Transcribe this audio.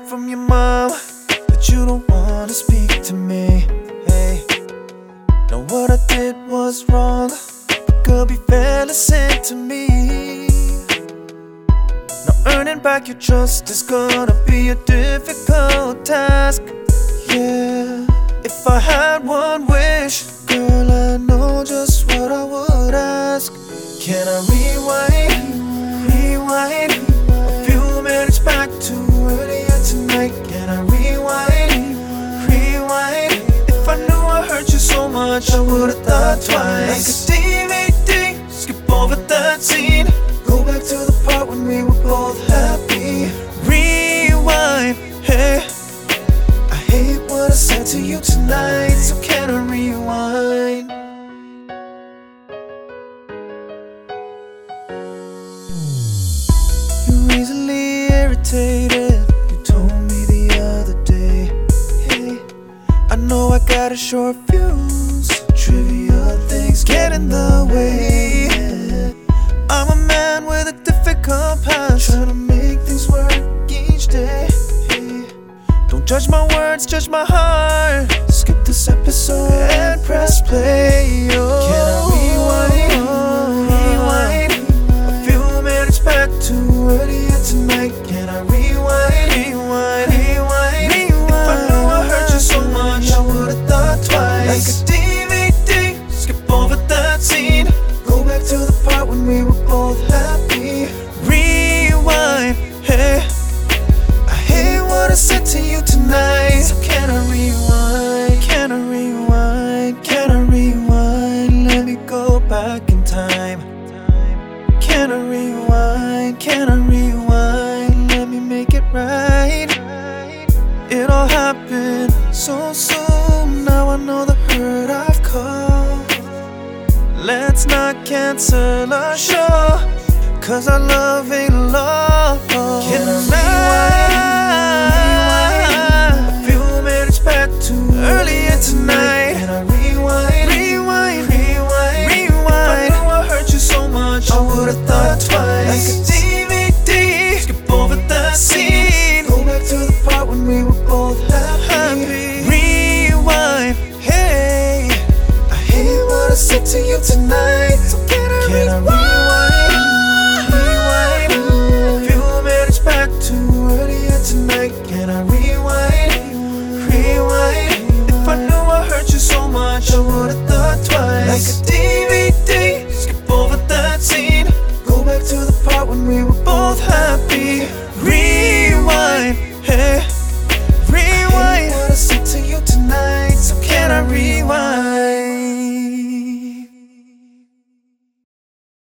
from your mom that you don't wanna speak to me. Hey, now what I did was wrong, but girl, be fair, listen to me. Now earning back your trust is gonna be a difficult task. Yeah, if I had one wish, girl, I know just what I would ask. Can I rewind a few minutes back to earlier tonight? Can I rewind? If I knew I hurt you so much, I would've thought twice. Like a DVD, skip over that scene, go back to the part when we were both happy. Rewind, hey, I hate what I said to you tonight, so can I rewind? You're easily irritated, you told me the other day. Hey, I know I got a short fuse, trivial things get in the way. I'm a man with a difficult past, trying to make things work each day. Don't judge my words, judge my heart. Skip this episode and press play. Oh. Can I rewind a few minutes back to earlier tonight? Can I rewind? If I knew I hurt you so much, I would've thought twice. Like a DVD, skip over that scene, go back to the part when we were both happy. Rewind, hey, I hate what I said to you tonight, so can I rewind? Can I rewind? Can I rewind? Let me go back in time. Can I rewind? Can I rewind? Let me make it right. It all happened so soon, now I know the hurt I've caused. Let's not cancel our show, 'cause our love ain't lost. Can I rewind?